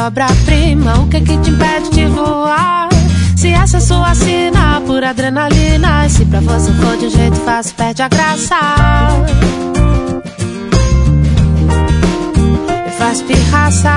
é obra-prima, o que te impede de voar? Se essa é sua sina, pura adrenalina. E se pra você for de um jeito fácil, perde a graça. Me faz pirraça.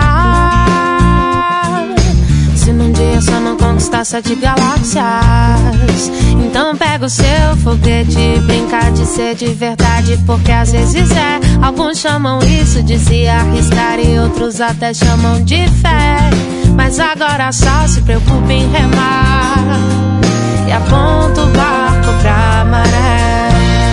Se num dia só não conquistar 7 galáxias, então pega o seu foguete e brinca de ser de verdade, porque às vezes é. Alguns chamam isso de se arriscar e outros até chamam de fé. Mas agora só se preocupe em remar e aponta o barco pra maré.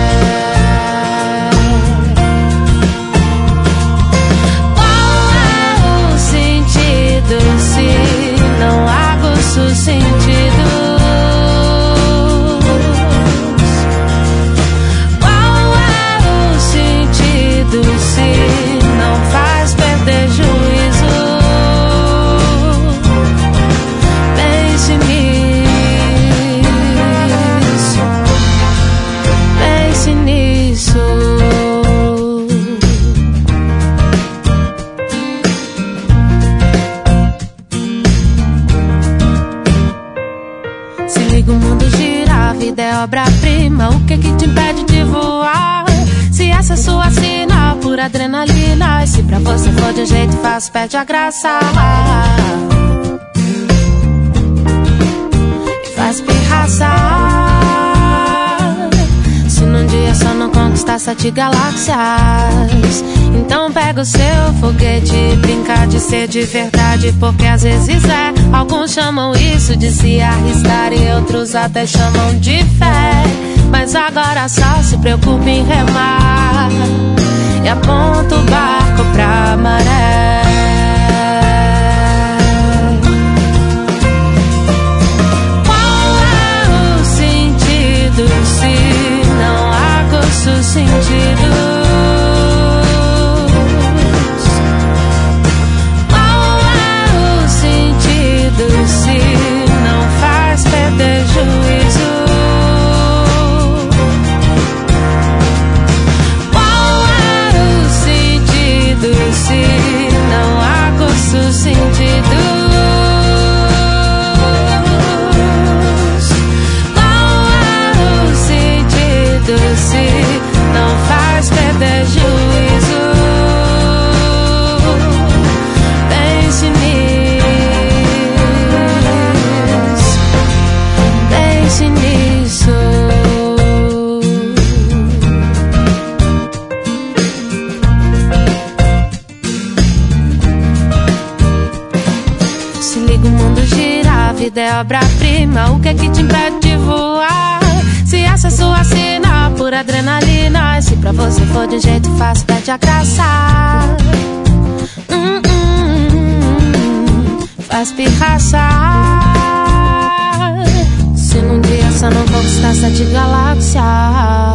Qual é o sentido se não aguço sentidos? Qual é o sentido se não faz perder juízo? Pense nisso. Se liga, o mundo gira, a vida é obra-prima, o que te impede de voar? Se essa é sua sina, pura adrenalina. E se pra você for de um jeito fácil, perde a graça. E faz pirraça. Se num dia só não conquistar 7 galáxias, então pega o seu foguete e brinca de ser de verdade, porque às vezes é. Alguns chamam isso de se arriscar e outros até chamam de fé. Mas agora só se preocupe em remar e aponta o barco pra maré. Qual é o sentido se não aguço sentidos? Qual é o sentido se não faz perder juízo? Qual é o sentido se não aguço sentidos? Qual é o sentido se não faz perder juízo? Pense nisso. Se liga, o mundo gira, a vida é obra-prima, o que te impede de voar? Se essa é sua sina, pura adrenalina. E se pra você for de um jeito fácil, perde a graça. Faz pirraça. Se num dia só não conquistar 7 galáxias,